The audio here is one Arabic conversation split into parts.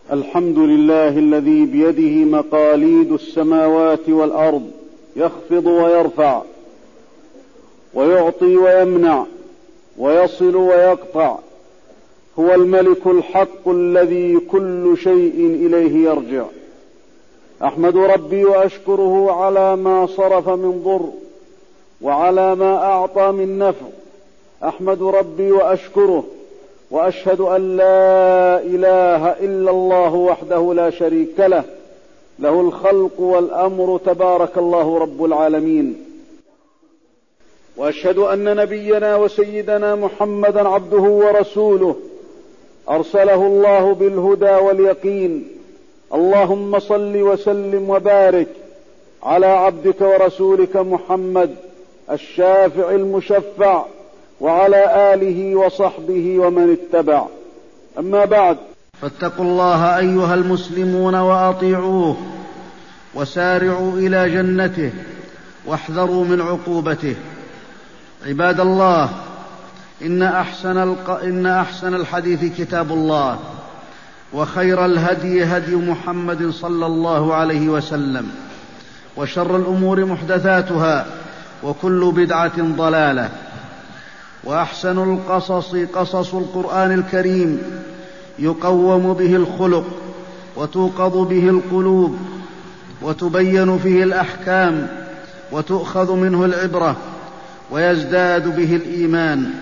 الحمد لله الذي بيده مقاليد السماوات والأرض، يخفض ويرفع، ويعطي ويمنع، ويصل ويقطع. هو الملك الحق الذي كل شيء إليه يرجع. أحمد ربي وأشكره على ما صرف من ضر وعلى ما أعطى من نفع. أحمد ربي وأشكره، وأشهد أن لا إله إلا الله وحده لا شريك له، له الخلق والأمر، تبارك الله رب العالمين. وأشهد أن نبينا وسيدنا محمدا عبده ورسوله، أرسله الله بالهدى واليقين. اللهم صل وسلم وبارك على عبدك ورسولك محمد الشافع المشفع، وعلى آله وصحبه ومن اتبع. أما بعد، فاتقوا الله أيها المسلمون وأطيعوه، وسارعوا إلى جنته، واحذروا من عقوبته. عباد الله، إن أحسن الحديث كتاب الله، وخير الهدي هدي محمد صلى الله عليه وسلم، وشر الأمور محدثاتها، وكل بدعة ضلالة. وأحسن القصص قصص القرآن الكريم، يقوم به الخلق، وتوقظ به القلوب، وتبين فيه الأحكام، وتؤخذ منه العبرة، ويزداد به الإيمان،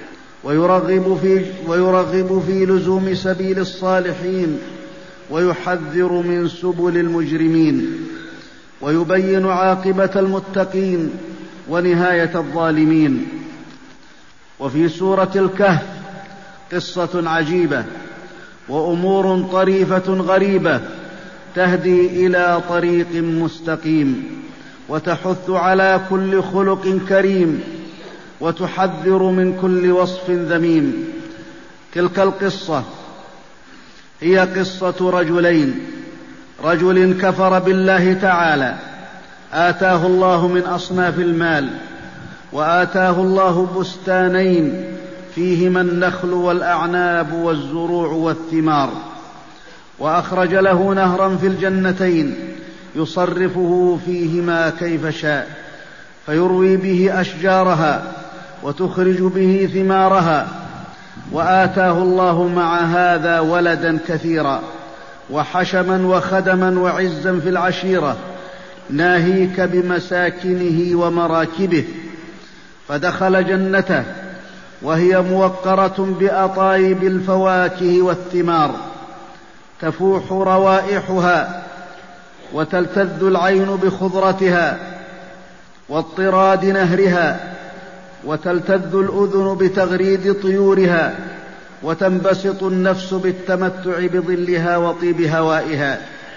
ويرغب في لزوم سبيل الصالحين، ويحذر من سبل المجرمين، ويبين عاقبة المتقين ونهاية الظالمين. وفي سورة الكهف قصة عجيبة، وأمور طريفة غريبة تهدي إلى طريق مستقيم، وتحث على كل خلق كريم، وتحذر من كل وصف ذميم. تلك القصة هي قصة رجلين: رجل كفر بالله تعالى، آتاه الله من أصناف المال، وآتاه الله بستانين فيهما النخل والأعناب والزروع والثمار، وأخرج له نهرا في الجنتين يصرفه فيهما كيف شاء، فيروي به أشجارها وتخرج به ثمارها. وآتاه الله مع هذا ولدا كثيرا، وحشما وخدما وعزا في العشيرة، ناهيك بمساكنه ومراكبه. فدخل جنته وهي موقرة بأطايب الفواكه والثمار، تفوح روائحها، وتلتذ العين بخضرتها واضطراد نهرها، وتلتذ الأذن بتغريد طيورها، وتنبسط النفس بالتمتع بظلها وطيب هوائها.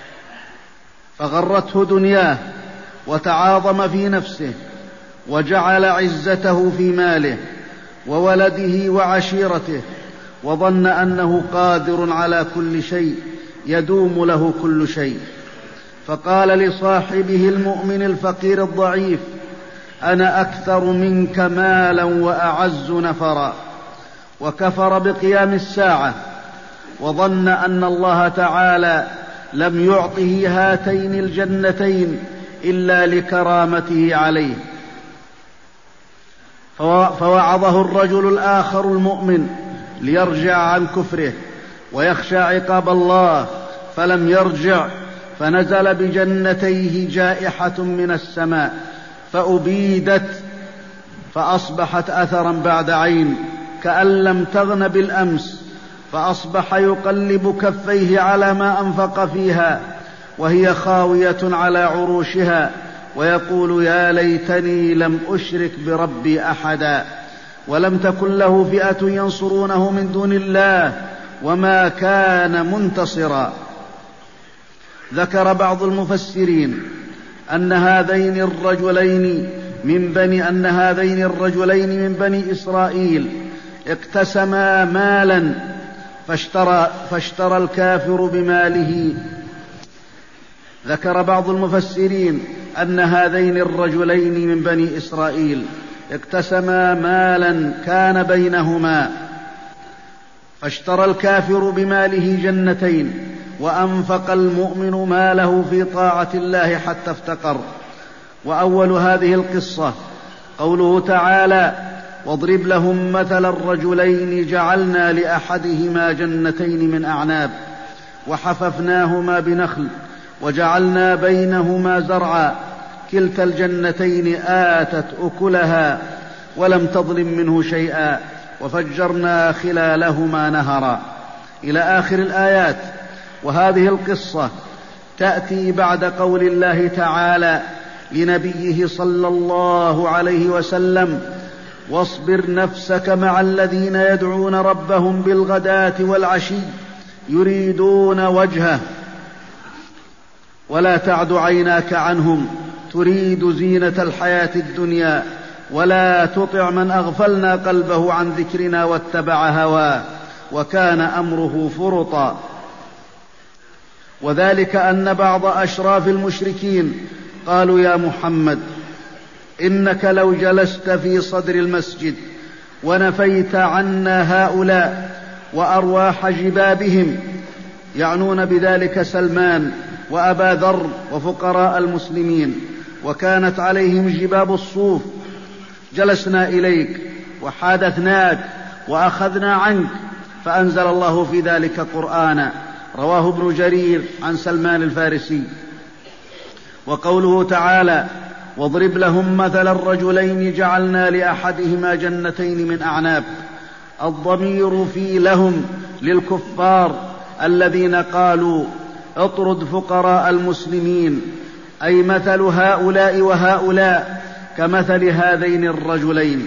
فغرته دنياه وتعاظم في نفسه، وجعل عزته في ماله وولده وعشيرته، وظن أنه قادر على كل شيء، يدوم له كل شيء. فقال لصاحبه المؤمن الفقير الضعيف: أنا أكثر منك مالا وأعز نفرا. وكفر بقيام الساعة، وظن أن الله تعالى لم يعطه هاتين الجنتين إلا لكرامته عليه. فوعظه الرجل الآخر المؤمن ليرجع عن كفره ويخشى عقاب الله، فلم يرجع، فنزل بجنتيه جائحة من السماء فأبيدت، فأصبحت أثرا بعد عين كأن لم تغن بالأمس. فأصبح يقلب كفيه على ما أنفق فيها وهي خاوية على عروشها، ويقول: يا ليتني لم أشرك بربي أحدا، ولم تكن له فئة ينصرونه من دون الله، وما كان منتصرا. ذكر بعض المفسرين أن هذين الرجلين من بني إسرائيل اقتسما مالا، فاشترى الكافر بماله. ذكر بعض المفسرين أن هذين الرجلين من بني إسرائيل اقتسما مالا كان بينهما، فاشترى الكافر بماله جنتين، وأنفق المؤمن ماله في طاعة الله حتى افتقر. وأول هذه القصة قوله تعالى: واضرب لهم مثل الرجلين جعلنا لأحدهما جنتين من أعناب وحففناهما بنخل وجعلنا بينهما زرعا كلتا الجنتين آتت أكلها ولم تظلم منه شيئا وفجرنا خلالهما نهرا، إلى آخر الآيات. وهذه القصة تأتي بعد قول الله تعالى لنبيه صلى الله عليه وسلم: واصبر نفسك مع الذين يدعون ربهم بالغداة والعشي يريدون وجهه ولا تعد عيناك عنهم تريد زينة الحياة الدنيا ولا تطع من أغفلنا قلبه عن ذكرنا واتبع هواه وكان أمره فرطا. وذلك أن بعض أشراف المشركين قالوا: يا محمد، إنك لو جلست في صدر المسجد ونفيت عنا هؤلاء وأرواح جبابهم، يعنون بذلك سلمان وأبا ذر وفقراء المسلمين، وكانت عليهم جباب الصوف، جلسنا إليك وحادثناك وأخذنا عنك، فأنزل الله في ذلك قرآنا. رواه ابن جرير عن سلمان الفارسي. وقوله تعالى: واضرب لهم مثل الرجلين جعلنا لأحدهما جنتين من أعناب، الضمير في لهم للكفار الذين قالوا: اطرد فقراء المسلمين، أي مثل هؤلاء وهؤلاء كمثل هذين الرجلين.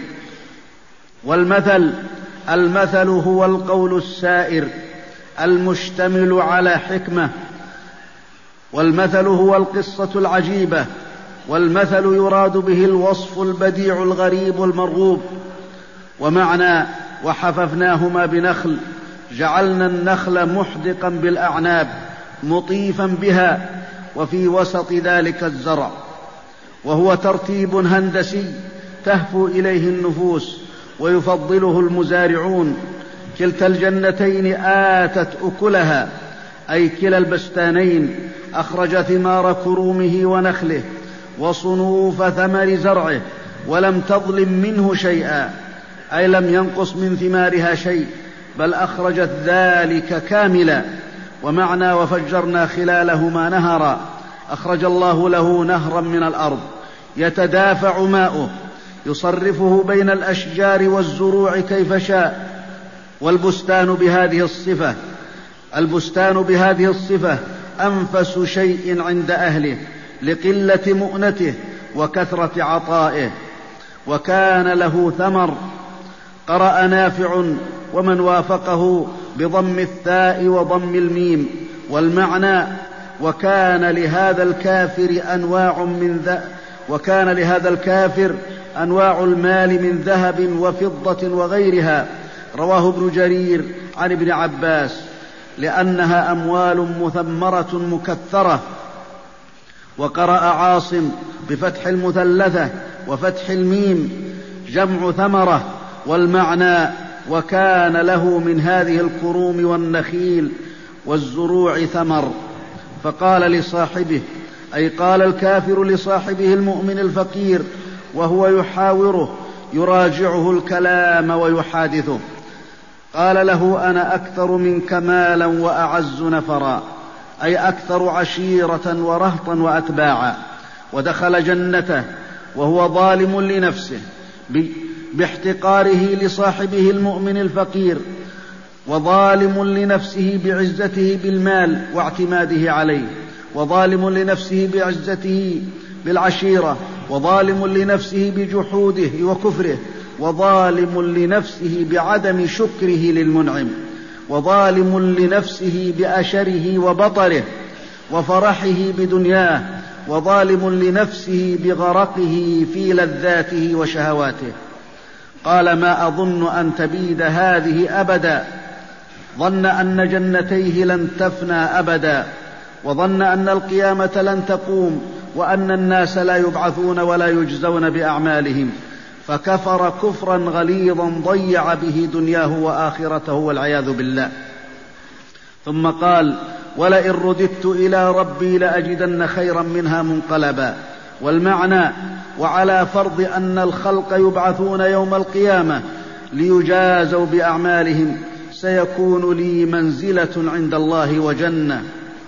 المثل هو القول السائر المشتمل على حكمة، والمثل هو القصة العجيبة، والمثل يراد به الوصف البديع الغريب المرغوب. ومعنى وحففناهما بنخل، جعلنا النخل محدقا بالأعناب مطيفا بها، وفي وسط ذلك الزرع، وهو ترتيب هندسي تهفو إليه النفوس ويفضله المزارعون. كلتا الجنتين آتت أكلها، أي كلا البستانين أخرج ثمار كرومه ونخله وصنوف ثمر زرعه ولم تظلم منه شيئا، أي لم ينقص من ثمارها شيء بل أخرجت ذلك كاملا. ومعنى وفجرنا خلالهما نهرا، أخرج الله له نهرا من الأرض يتدافع ماؤه يصرفه بين الأشجار والزروع كيف شاء. والبستان بهذه الصفة أنفس شيء عند أهله لقلة مؤنته وكثرة عطائه. وكان له ثمر، قرأ نافع ومن وافقه بضم الثاء وضم الميم. والمعنى وكان لهذا الكافر أنواع المال من ذهب وفضة وغيرها. رواه ابن جرير عن ابن عباس لأنها أموال مثمرة مكثرة. وقرأ عاصم بفتح المثلثة وفتح الميم جمع ثمرة. والمعنى وكان له من هذه الكروم والنخيل والزروع ثمر. فقال لصاحبه، أي قال الكافر لصاحبه المؤمن الفقير وهو يحاوره يراجعه الكلام ويحادثه، قال له: أنا أكثر منك مالا وأعز نفرا، أي أكثر عشيرة ورهطا وأتباعا. ودخل جنته وهو ظالم لنفسه باحتقاره لصاحبه المؤمن الفقير، وظالم لنفسه بعزته بالمال واعتماده عليه، وظالم لنفسه بعزته بالعشيرة، وظالم لنفسه بجحوده وكفره، وظالم لنفسه بعدم شكره للمنعم، وظالم لنفسه بأشره وبطره وفرحه بدنياه، وظالم لنفسه بغرقه في لذاته وشهواته. قال: ما أظن أن تبيد هذه أبدا. ظن أن جنتيه لن تفنى أبدا، وظن أن القيامة لن تقوم، وأن الناس لا يبعثون ولا يجزون بأعمالهم، فكفر كفرا غليظا ضيع به دنياه وآخرته والعياذ بالله. ثم قال: ولئن رددت إلى ربي لأجدن خيرا منها منقلبا. والمعنى: وعلى فرض أن الخلق يبعثون يوم القيامة ليجازوا بأعمالهم سيكون لي منزلة عند الله وجنة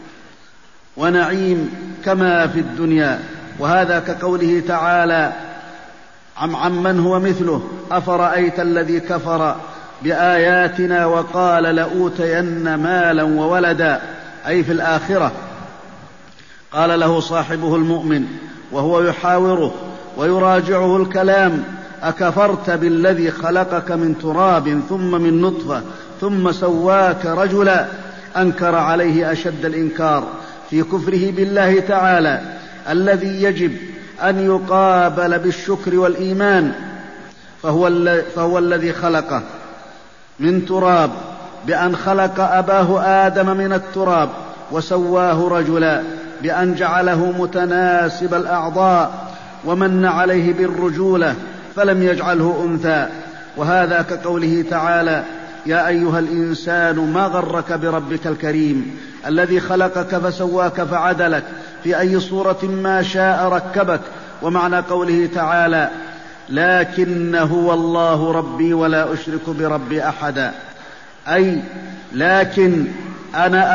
ونعيم كما في الدنيا. وهذا كقوله تعالى عمن هو مثله: أفرأيت الذي كفر بآياتنا وقال لأوتين مالا وولدا، أي في الآخرة. قال له صاحبه المؤمن وهو يحاوره ويراجعه الكلام: أكفرت بالذي خلقك من تراب ثم من نطفة ثم سواك رجلا؟ أنكر عليه أشد الإنكار في كفره بالله تعالى الذي يجب أن يقابل بالشكر والإيمان، فهو الذي خلقه من تراب بأن خلق أباه آدم من التراب، وسواه رجلا بأن جعله متناسب الأعضاء، ومن عليه بالرجولة فلم يجعله أنثى. وهذا كقوله تعالى: يا أيها الإنسان ما غرك بربك الكريم الذي خلقك فسواك فعدلك في أي صورة ما شاء ركبك. ومعنى قوله تعالى: لكن هو الله ربي ولا أشرك بربي أحدا، أي لكن أنا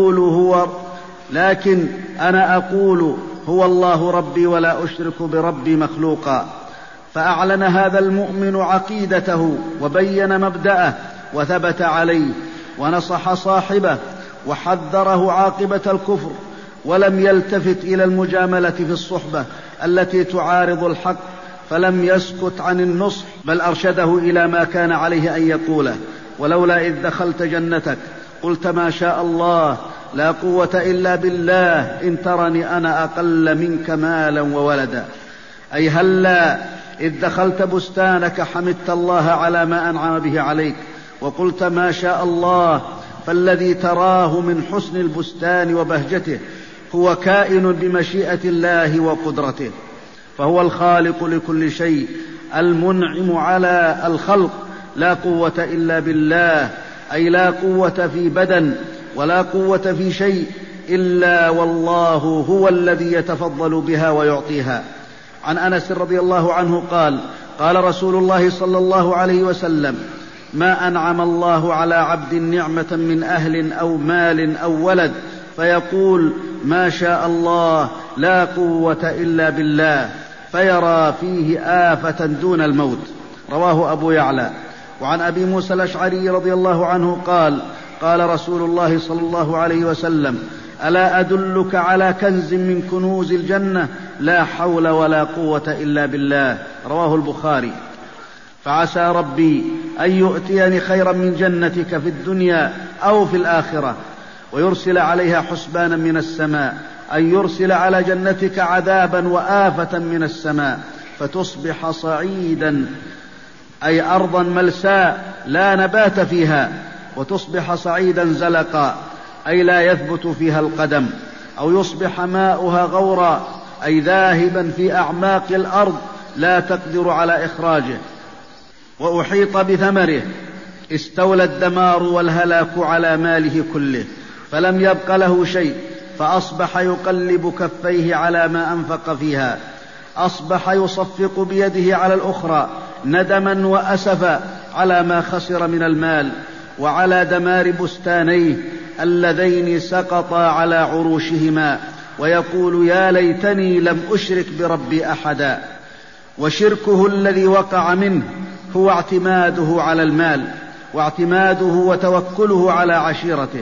أقول هو الله ربي ولا أشرك بربي مخلوقا. فأعلن هذا المؤمن عقيدته وبين مبدأه وثبت عليه، ونصح صاحبه وحذره عاقبة الكفر، ولم يلتفت إلى المجاملة في الصحبة التي تعارض الحق، فلم يسكت عن النصح بل أرشده إلى ما كان عليه أن يقوله: ولولا إذ دخلت جنتك قلت ما شاء الله لا قوة إلا بالله إن ترني أنا أقل منك مالا وولدا. أي هلا إذ دخلت بستانك حمدت الله على ما أنعم به عليك وقلت ما شاء الله، فالذي تراه من حسن البستان وبهجته هو كائن بمشيئة الله وقدرته، فهو الخالق لكل شيء المنعم على الخلق. لا قوة إلا بالله، أي لا قوة في بدن ولا قوة في شيء إلا والله هو الذي يتفضل بها ويعطيها. عن أنس رضي الله عنه قال: قال رسول الله صلى الله عليه وسلم: ما أنعم الله على عبد نعمة من أهل أو مال أو ولد فيقول ما شاء الله لا قوة إلا بالله، فيرى فيه آفة دون الموت. رواه أبو يعلى. وعن أبي موسى الأشعري رضي الله عنه قال: قال رسول الله صلى الله عليه وسلم: ألا أدلك على كنز من كنوز الجنة لا حول ولا قوة إلا بالله. رواه البخاري. فعسى ربي أن يؤتيني خيرا من جنتك في الدنيا أو في الآخرة، ويرسل عليها حسبانا من السماء، أن يرسل على جنتك عذابا وآفة من السماء فتصبح صعيدا، أي أرضا ملساء لا نبات فيها، وتصبح صعيدا زلقا، أي لا يثبت فيها القدم، أو يصبح ماؤها غورا، أي ذاهبا في أعماق الأرض لا تقدر على إخراجه، وأحيط بثمره، استولى الدمار والهلاك على ماله كله، فلم يبق له شيء، فأصبح يقلب كفيه على ما أنفق فيها، أصبح يصفق بيده على الأخرى ندما وأسفا على ما خسر من المال، وعلى دمار بستانيه اللذين سقطا على عروشهما، ويقول يا ليتني لم أشرك بربي أحدا. وشركه الذي وقع منه هو اعتماده على المال، واعتماده وتوكله على عشيرته،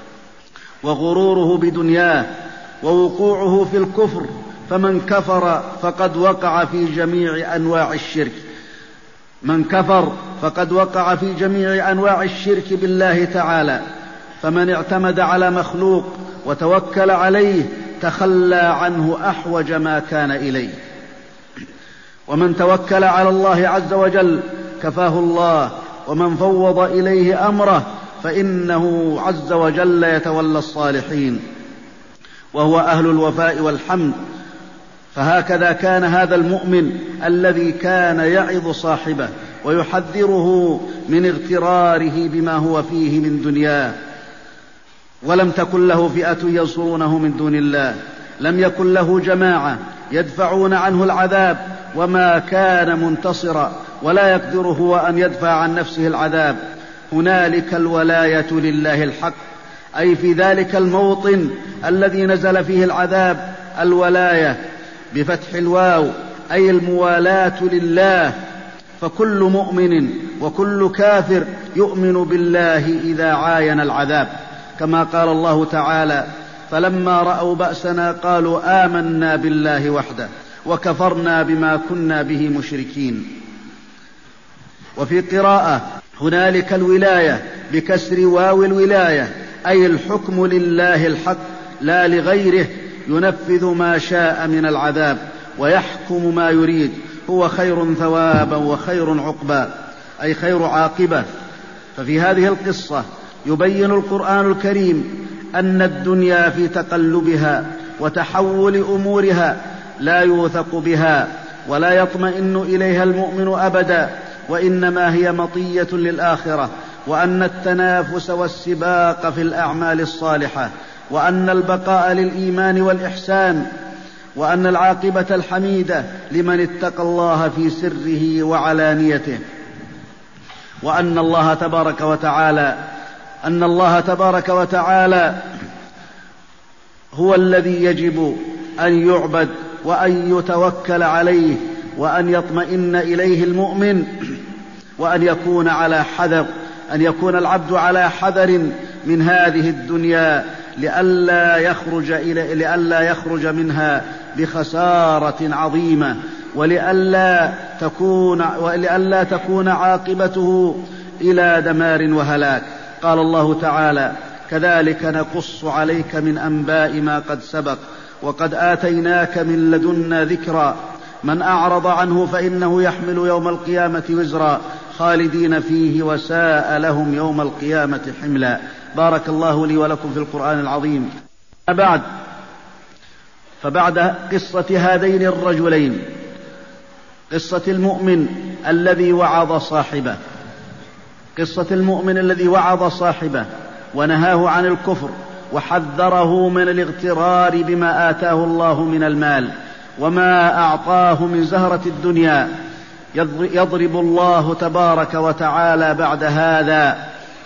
وغروره بدنياه، ووقوعه في الكفر. فمن كفر فقد وقع في جميع أنواع الشرك، من كفر فقد وقع في جميع أنواع الشرك بالله تعالى. فمن اعتمد على مخلوق وتوكل عليه تخلى عنه أحوج ما كان إليه، ومن توكل على الله عز وجل كفاه الله، ومن فوض إليه أمره فإنه عز وجل يتولى الصالحين، وهو أهل الوفاء والحمد. فهكذا كان هذا المؤمن الذي كان يعظ صاحبه ويحذره من اغتراره بما هو فيه من دنياه، ولم تكن له فئة ينصرونه من دون الله، لم يكن له جماعة يدفعون عنه العذاب، وما كان منتصرا، ولا يقدر هو أن يدفع عن نفسه العذاب. هنالك الولاية لله الحق، أي في ذلك الموطن الذي نزل فيه العذاب الولاية بفتح الواو، أي الموالاة لله. فكل مؤمن وكل كافر يؤمن بالله إذا عاين العذاب، كما قال الله تعالى: فلما رأوا بأسنا قالوا آمنا بالله وحده وكفرنا بما كنا به مشركين. وفي قراءة: هنالك الولاية بكسر واو الولاية، أي الحكم لله الحق لا لغيره، ينفذ ما شاء من العذاب ويحكم ما يريد، هو خير ثوابا وخير عقبا، أي خير عاقبة. ففي هذه القصة يبين القرآن الكريم أن الدنيا في تقلبها وتحول أمورها لا يوثق بها ولا يطمئن إليها المؤمن أبدا، وإنما هي مطية للآخرة، وأن التنافس والسباق في الأعمال الصالحة، وأن البقاء للإيمان والإحسان، وأن العاقبة الحميدة لمن اتقى الله في سره وعلانيته، وأن الله تبارك وتعالى هو الذي يجب أن يعبد وأن يتوكل عليه وأن يطمئن إليه المؤمن، وأن يكون العبد على حذر من هذه الدنيا لئلا يخرج منها بخسارة عظيمة، ولئلا تكون عاقبته إلى دمار وهلاك. قال الله تعالى: كذلك نقص عليك من أنباء ما قد سبق وقد آتيناك من لدنا ذكرا، من أعرض عنه فإنه يحمل يوم القيامة وزرا خالدين فيه وساء لهم يوم القيامة حملا. بارك الله لي ولكم في القرآن العظيم. فبعد قصة هذين الرجلين، قصة المؤمن الذي وعظ صاحبه ونهاه عن الكفر وحذره من الاغترار بما آتاه الله من المال وما أعطاه من زهرة الدنيا، يضرب الله تبارك وتعالى بعد هذا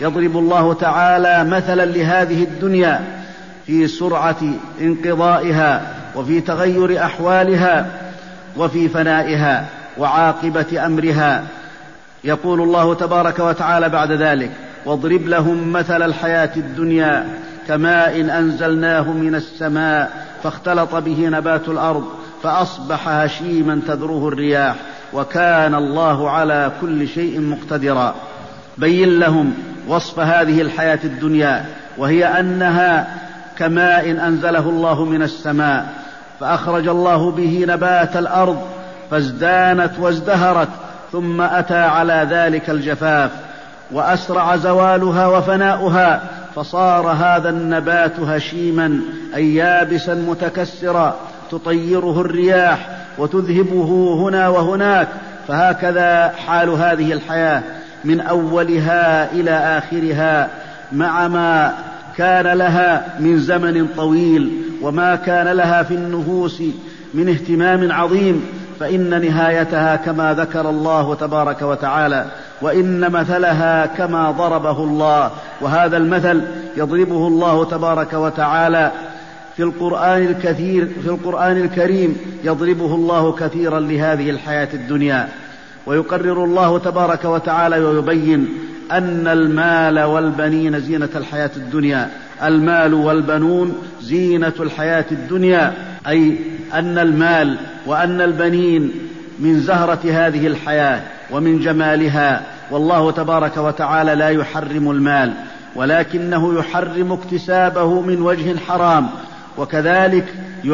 مثلا لهذه الدنيا في سرعة انقضائها وفي تغير أحوالها وفي فنائها وعاقبة أمرها. يقول الله تبارك وتعالى بعد ذلك: واضرب لهم مثل الحياة الدنيا كماء أنزلناه من السماء فاختلط به نبات الأرض فأصبح هشيما تذروه الرياح وكان الله على كل شيء مقتدرا. بين لهم وصف هذه الحياة الدنيا، وهي أنها كماء أنزله الله من السماء فأخرج الله به نبات الأرض فازدانت وازدهرت، ثم أتى على ذلك الجفاف وأسرع زوالها وفناؤها، فصار هذا النبات هشيما أي يابسا متكسرا تطيره الرياح وتذهبه هنا وهناك. فهكذا حال هذه الحياة من أولها إلى آخرها، مع ما كان لها من زمن طويل وما كان لها في النفوس من اهتمام عظيم، فإن نهايتها كما ذكر الله تبارك وتعالى: وإن مثلها كما ضربه الله. وهذا المثل يضربه الله تبارك وتعالى في القرآن الكريم يضربه الله كثيرا لهذه الحياة الدنيا. ويقرر الله تبارك وتعالى ويبين أن المال والبنين زينة الحياة الدنيا. المال والبنون زينة الحياة الدنيا، أي أن المال وأن البنين من زهرة هذه الحياة ومن جمالها. والله تبارك وتعالى لا يحرم المال، ولكنه يحرم اكتسابه من وجه حرام. وكذلك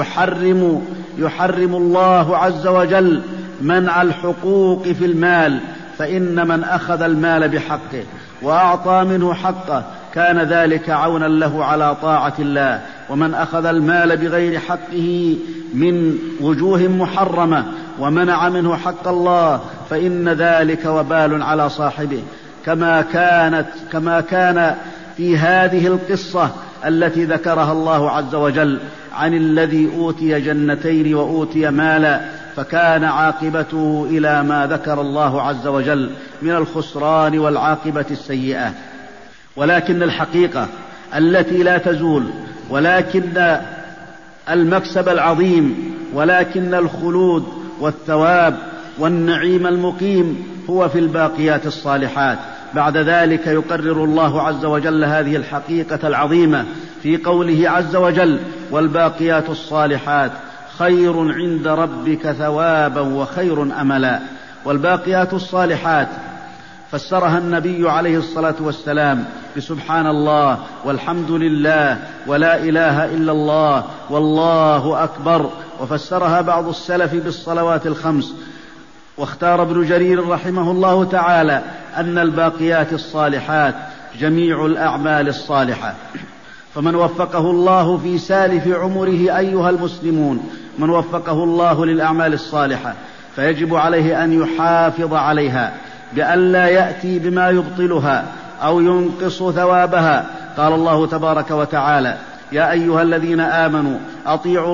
يحرم الله عز وجل منع الحقوق في المال، فإن من أخذ المال بحقه وأعطى منه حقه كان ذلك عونا له على طاعة الله، ومن أخذ المال بغير حقه من وجوه محرمة ومنع منه حق الله فإن ذلك وبال على صاحبه، كما كان في هذه القصة التي ذكرها الله عز وجل عن الذي أوتي جنتين وأوتي مالا فكان عاقبته إلى ما ذكر الله عز وجل من الخسران والعاقبة السيئة. ولكن الحقيقة التي لا تزول، ولكن المكسب العظيم، ولكن الخلود والثواب والنعيم المقيم هو في الباقيات الصالحات. بعد ذلك يقرر الله عز وجل هذه الحقيقة العظيمة في قوله عز وجل: والباقيات الصالحات خير عند ربك ثوابا وخير أملا. والباقيات الصالحات فسرها النبي عليه الصلاة والسلام بسبحان الله والحمد لله ولا إله إلا الله والله أكبر، وفسرها بعض السلف بالصلوات الخمس. واختار ابن جرير رحمه الله تعالى أن الباقيات الصالحات جميع الأعمال الصالحة. فمن وفقه الله في سالف عمره أيها المسلمون، من وفقه الله للأعمال الصالحة فيجب عليه أن يحافظ عليها بأن لا يأتي بما يبطلها أو ينقص ثوابها. قال الله تبارك وتعالى: يا أيها الذين آمنوا أطيعوا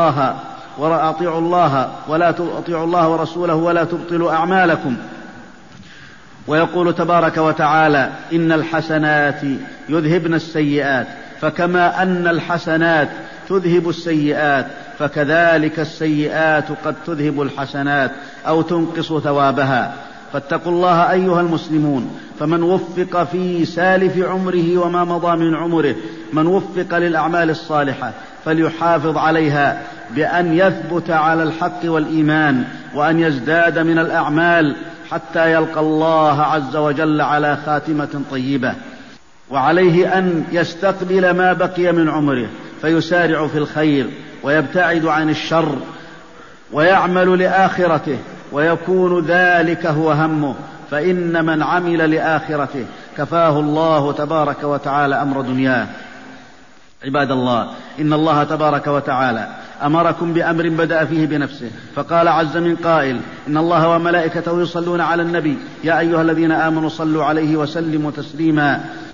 الله ورسوله ولا تبطلوا أعمالكم. ويقول تبارك وتعالى: إن الحسنات يذهبن السيئات، فكما أن الحسنات تذهب السيئات فكذلك السيئات قد تذهب الحسنات أو تنقص ثوابها. فاتقوا الله أيها المسلمون. فمن وفق في سالف عمره وما مضى من عمره، من وفق للأعمال الصالحة فليحافظ عليها بأن يثبت على الحق والإيمان، وأن يزداد من الأعمال حتى يلقى الله عز وجل على خاتمة طيبة. وعليه أن يستقبل ما بقي من عمره فيسارع في الخير ويبتعد عن الشر ويعمل لآخرته، ويكون ذلك هو همه، فإن من عمل لآخرته كفاه الله تبارك وتعالى أمر دنياه. عباد الله، إن الله تبارك وتعالى أمركم بأمر بدأ فيه بنفسه، فقال عز من قائل: إن الله وملائكته يصلون على النبي يا أيها الذين آمنوا صلوا عليه وسلموا تسليما.